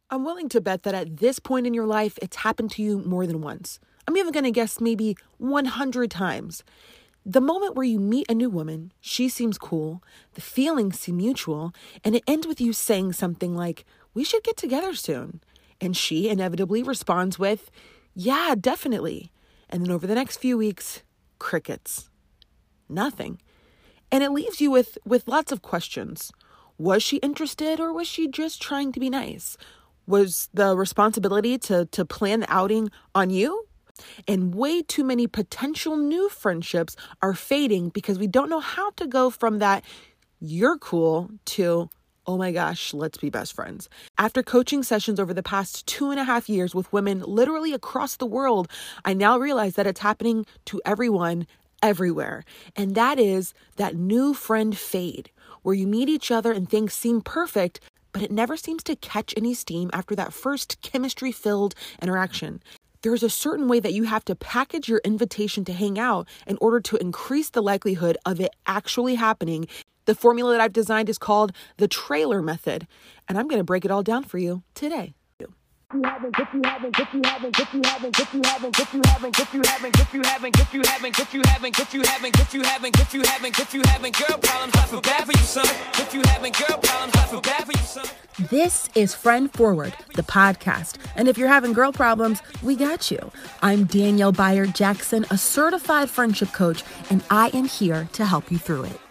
I'm willing to bet that at this point in your life, it's happened to you more than once. I'm even going to guess maybe 100 times. The moment where you meet a new woman, she seems cool, the feelings seem mutual, and it ends with you saying something like, "We should get together soon." And she inevitably responds with, "Yeah, definitely." And then over the next few weeks, crickets. Nothing. And it leaves you with lots of questions. Was she interested, or was she just trying to be nice? Was the responsibility to plan the outing on you? And way too many potential new friendships are fading because we don't know how to go from that "you're cool" to "oh my gosh, let's be best friends." After coaching sessions over the past 2.5 years with women literally across the world, I now realize that it's happening to everyone, everywhere. And that is that new friend fade, where you meet each other and things seem perfect, but it never seems to catch any steam after that first chemistry-filled interaction. There's a certain way that you have to package your invitation to hang out in order to increase the likelihood of it actually happening. The formula that I've designed is called the trailer method, and I'm going to break it all down for you today. If you having girl problems, I feel bad for you, son. If you having girl problems, I feel bad for you, son. This is Friend Forward, the podcast. And if you're having girl problems, we got you. I'm Danielle Bayard Jackson, a certified friendship coach, and I am here to help you through it.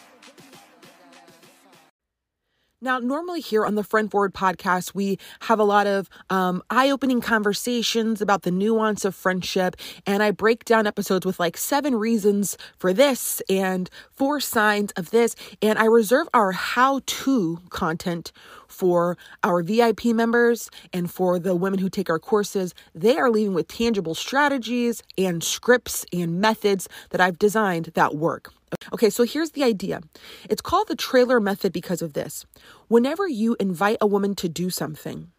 Now, normally here on the Friend Forward podcast, we have a lot of eye-opening conversations about the nuance of friendship, and I break down episodes with like 7 reasons for this and 4 signs of this, and I reserve our how-to content for our VIP members and for the women who take our courses. They are leaving with tangible strategies and scripts and methods that I've designed that work. Okay, so here's the idea. It's called the trailer method because of this. Whenever you invite a woman to do something,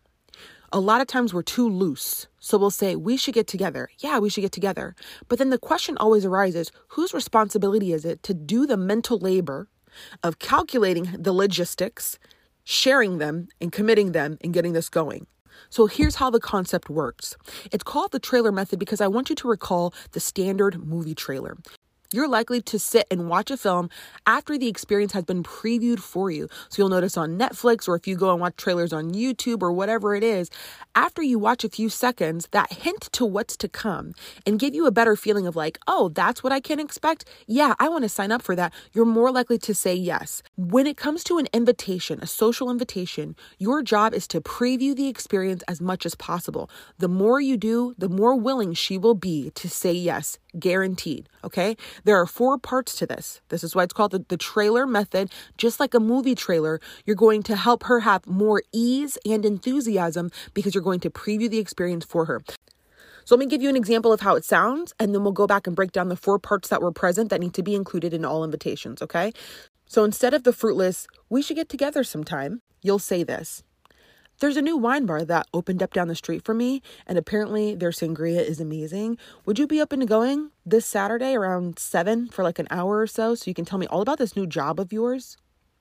a lot of times we're too loose. So we'll say, "We should get together." Yeah, we should get together. But then the question always arises, whose responsibility is it to do the mental labor of calculating the logistics, sharing them and committing them and getting this going? So here's how the concept works. It's called the trailer method because I want you to recall the standard movie trailer. You're likely to sit and watch a film after the experience has been previewed for you. So you'll notice on Netflix, or if you go and watch trailers on YouTube or whatever it is, after you watch a few seconds, that hint to what's to come and give you a better feeling of like, "Oh, that's what I can expect. Yeah, I want to sign up for that." You're more likely to say yes. When it comes to an invitation, a social invitation, your job is to preview the experience as much as possible. The more you do, the more willing she will be to say yes, guaranteed. Okay? There are 4 parts to this. This is why it's called the trailer method. Just like a movie trailer, you're going to help her have more ease and enthusiasm because you're going to preview the experience for her. So let me give you an example of how it sounds, and then we'll go back and break down the 4 parts that were present that need to be included in all invitations, okay? So instead of the fruitless, "We should get together sometime," you'll say this: "There's a new wine bar that opened up down the street from me, and apparently their sangria is amazing. Would you be open to going this Saturday around 7 for like an hour or so you can tell me all about this new job of yours?"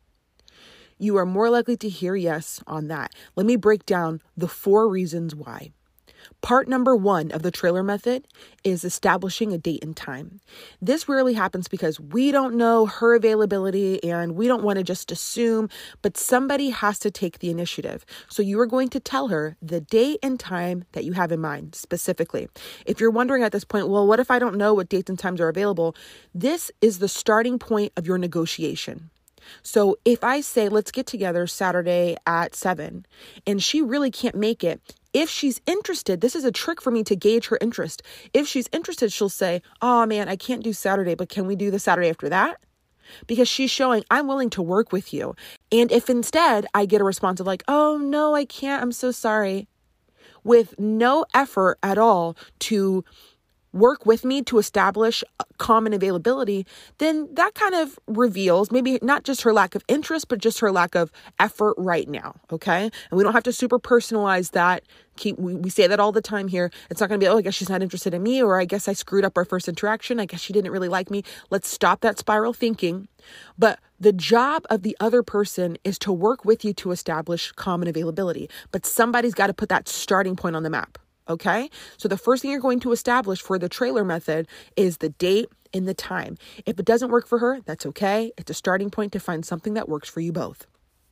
You are more likely to hear yes on that. Let me break down the 4 reasons why. Part number 1 of the trailer method is establishing a date and time. This rarely happens because we don't know her availability and we don't want to just assume, but somebody has to take the initiative. So you are going to tell her the date and time that you have in mind specifically. If you're wondering at this point, well, what if I don't know what dates and times are available? This is the starting point of your negotiation. So if I say, "Let's get together Saturday at 7, and she really can't make it, if she's interested, this is a trick for me to gauge her interest. If she's interested, she'll say, "Oh man, I can't do Saturday, but can we do the Saturday after that?" Because she's showing, "I'm willing to work with you." And if instead I get a response of like, "Oh no, I can't, I'm so sorry," with no effort at all to work with me to establish common availability, then that kind of reveals maybe not just her lack of interest, but just her lack of effort right now. Okay. And we don't have to super personalize that. We say that all the time here. It's not going to be, oh, I guess she's not interested in me, or I guess I screwed up our first interaction. I guess she didn't really like me. Let's stop that spiral thinking. But the job of the other person is to work with you to establish common availability. But somebody's got to put that starting point on the map. Okay. So the first thing you're going to establish for the trailer method is the date and the time. If it doesn't work for her, that's okay. It's a starting point to find something that works for you both.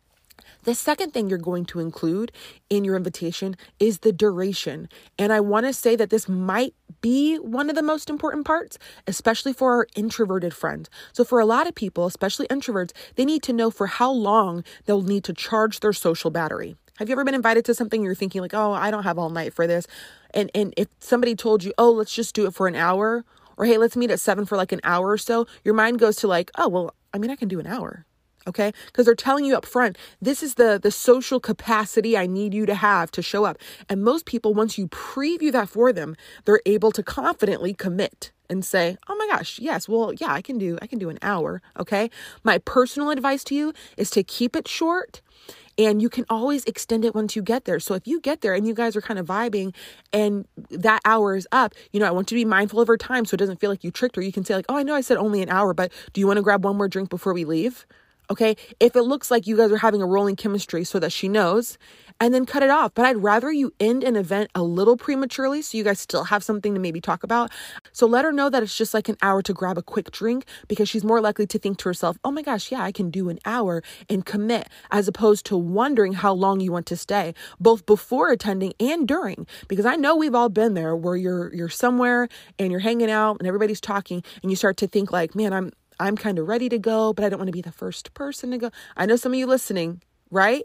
The second thing you're going to include in your invitation is the duration. And I want to say that this might be one of the most important parts, especially for our introverted friends. So for a lot of people, especially introverts, they need to know for how long they'll need to charge their social battery. Have you ever been invited to something you're thinking like, oh, I don't have all night for this? And if somebody told you, oh, let's just do it for an hour, or hey, let's meet at 7 for like an hour or so, your mind goes to like, oh, well, I mean, I can do an hour. Okay. Because they're telling you up front, this is the social capacity I need you to have to show up. And most people, once you preview that for them, they're able to confidently commit and say, oh my gosh, yes, well, yeah, I can do an hour. Okay. My personal advice to you is to keep it short. And you can always extend it once you get there. So if you get there and you guys are kind of vibing and that hour is up, I want you to be mindful of her time so it doesn't feel like you tricked her. You can say like, oh, I know I said only an hour, but do you want to grab one more drink before we leave? Okay. If it looks like you guys are having a rolling chemistry so that she knows, and then cut it off. But I'd rather you end an event a little prematurely so you guys still have something to maybe talk about. So let her know that it's just like an hour to grab a quick drink, because she's more likely to think to herself, oh my gosh, yeah, I can do an hour and commit, as opposed to wondering how long you want to stay, both before attending and during. Because I know we've all been there where you're somewhere and you're hanging out and everybody's talking and you start to think like, man, I'm kind of ready to go, but I don't want to be the first person to go. I know some of you listening, right?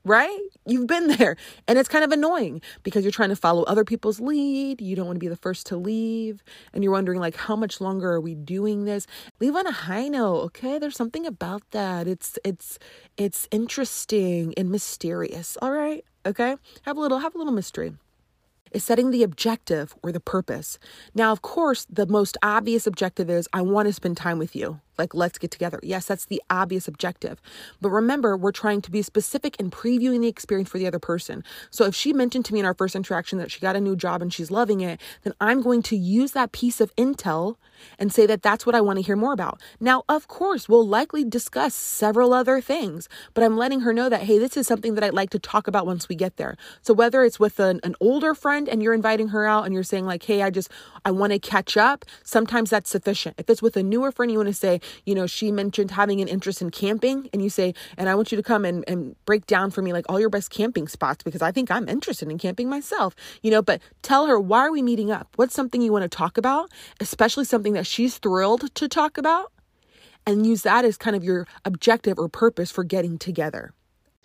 You've been there, and it's kind of annoying because you're trying to follow other people's lead. You don't want to be the first to leave, and you're wondering like, how much longer are we doing this? Leave on a high note. Okay. There's something about that. It's interesting and mysterious. All right. Okay. Have a little mystery. Is setting the objective or the purpose. Now, of course, the most obvious objective is I want to spend time with you. Like, let's get together. Yes, that's the obvious objective. But remember, we're trying to be specific in previewing the experience for the other person. So if she mentioned to me in our first interaction that she got a new job and she's loving it, then I'm going to use that piece of intel and say that that's what I want to hear more about. Now, of course, we'll likely discuss several other things, but I'm letting her know that, hey, this is something that I'd like to talk about once we get there. So whether it's with an older friend and you're inviting her out and you're saying like, hey, I want to catch up, sometimes that's sufficient. If it's with a newer friend, you want to say, she mentioned having an interest in camping, and you say, and I want you to come and break down for me like all your best camping spots, because I think I'm interested in camping myself, but tell her, why are we meeting up? What's something you want to talk about, especially something that she's thrilled to talk about, and use that as kind of your objective or purpose for getting together.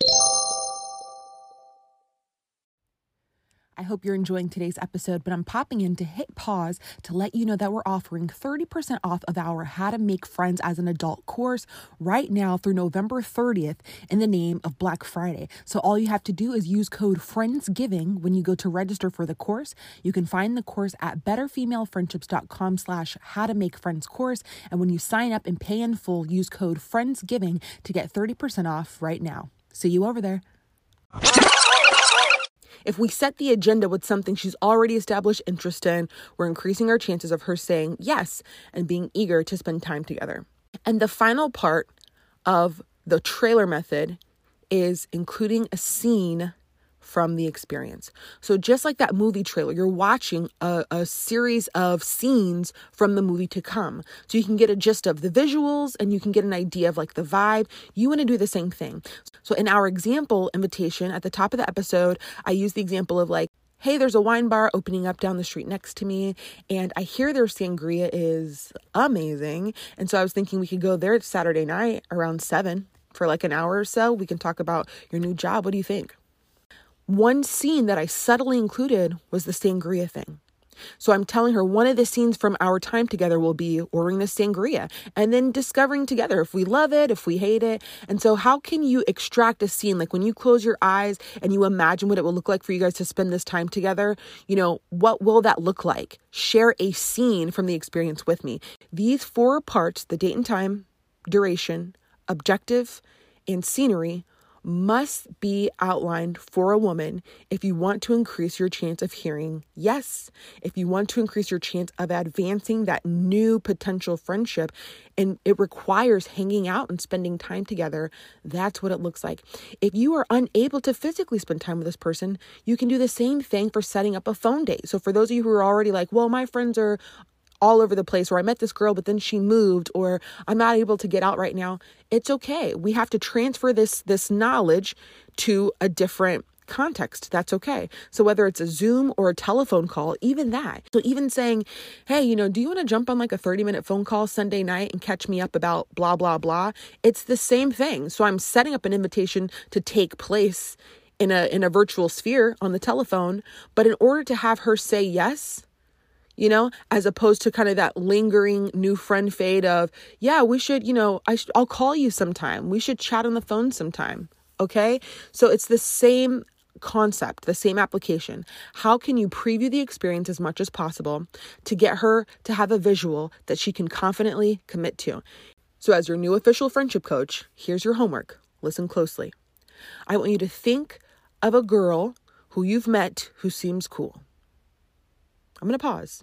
I hope you're enjoying today's episode, but I'm popping in to hit pause to let you know that we're offering 30% off of our How to Make Friends as an Adult course right now through November 30th in the name of Black Friday. So all you have to do is use code FRIENDSGIVING when you go to register for the course. You can find the course at betterfemalefriendships.com/howtomakefriends course. And when you sign up and pay in full, use code FRIENDSGIVING to get 30% off right now. See you over there. If we set the agenda with something she's already established interest in, we're increasing our chances of her saying yes and being eager to spend time together. And the final part of the trailer method is including a scene from the experience. So just like that movie trailer, you're watching a series of scenes from the movie to come. So you can get a gist of the visuals and you can get an idea of like the vibe. You want to do the same thing. So in our example invitation at the top of the episode, I use the example of like, hey, there's a wine bar opening up down the street next to me, and I hear their sangria is amazing. And so I was thinking we could go there Saturday night around 7 for like an hour or so. We can talk about your new job. What do you think? One scene that I subtly included was the sangria thing. So I'm telling her one of the scenes from our time together will be ordering the sangria and then discovering together if we love it, if we hate it. And so how can you extract a scene? Like when you close your eyes and you imagine what it will look like for you guys to spend this time together, what will that look like? Share a scene from the experience with me. These 4 parts, the date and time, duration, objective, and scenery, must be outlined for a woman if you want to increase your chance of hearing yes, if you want to increase your chance of advancing that new potential friendship, and it requires hanging out and spending time together. That's what it looks like. If you are unable to physically spend time with this person, you can do the same thing for setting up a phone date. So for those of you who are already like, well, my friends are all over the place, or I met this girl, but then she moved, or I'm not able to get out right now. It's okay. We have to transfer this knowledge to a different context. That's okay. So whether it's a Zoom or a telephone call, even that. So even saying, hey, do you want to jump on like a 30-minute phone call Sunday night and catch me up about blah, blah, blah? It's the same thing. So I'm setting up an invitation to take place in a virtual sphere on the telephone. But in order to have her say yes, as opposed to kind of that lingering new friend fade of, yeah, we should, I'll call you sometime. We should chat on the phone sometime. Okay. So it's the same concept, the same application. How can you preview the experience as much as possible to get her to have a visual that she can confidently commit to? So as your new official friendship coach, here's your homework. Listen closely. I want you to think of a girl who you've met who seems cool. I'm going to pause.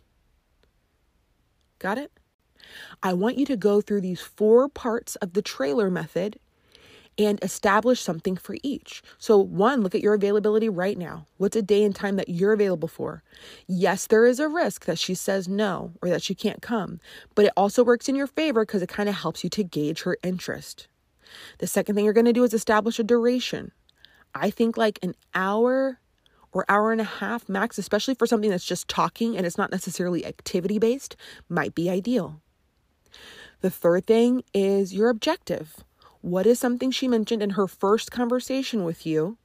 Got it? I want you to go through these 4 parts of the trailer method and establish something for each. So 1, look at your availability right now. What's a day and time that you're available for? Yes, there is a risk that she says no or that she can't come, but it also works in your favor because it kind of helps you to gauge her interest. The second thing you're going to do is establish a duration. I think like an hour or hour and a half max, especially for something that's just talking and it's not necessarily activity based, might be ideal. The third thing is your objective. What is something she mentioned in her first conversation with you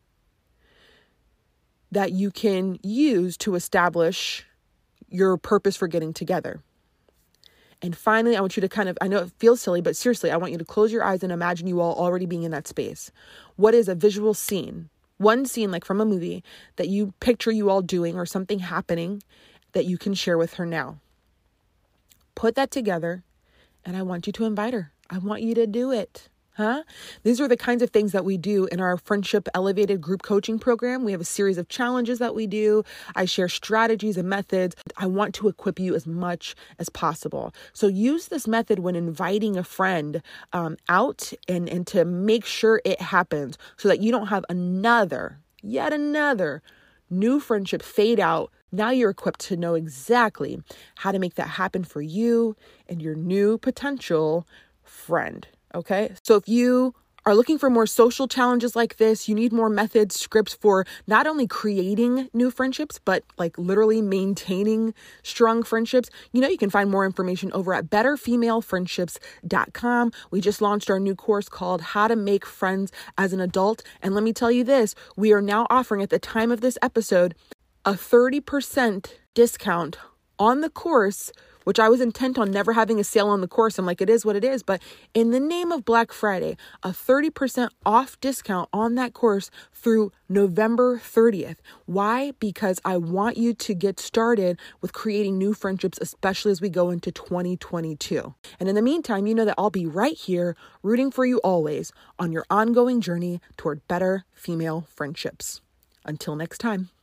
that you can use to establish your purpose for getting together? And finally, I want you to I know it feels silly, but seriously, I want you to close your eyes and imagine you all already being in that space. What is a visual scene? One scene like from a movie that you picture you all doing or something happening that you can share with her now. Put that together and I want you to invite her. I want you to do it. These are the kinds of things that we do in our Friendship Elevated group coaching program. We have a series of challenges that we do. I share strategies and methods. I want to equip you as much as possible. So use this method when inviting a friend out and to make sure it happens so that you don't have yet another new friendship fade out. Now you're equipped to know exactly how to make that happen for you and your new potential friend. Okay, so if you are looking for more social challenges like this, you need more methods, scripts for not only creating new friendships, but like literally maintaining strong friendships, you can find more information over at betterfemalefriendships.com. We just launched our new course called How to Make Friends as an Adult. And let me tell you this, we are now offering at the time of this episode a 30% discount on the course, which I was intent on never having a sale on the course. I'm like, it is what it is. But in the name of Black Friday, a 30% off discount on that course through November 30th. Why? Because I want you to get started with creating new friendships, especially as we go into 2022. And in the meantime, you know that I'll be right here rooting for you always on your ongoing journey toward better female friendships. Until next time.